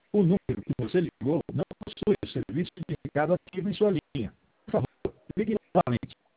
O número que você ligou não possui o serviço de recado ativo em sua linha. Por favor, ligue novamente.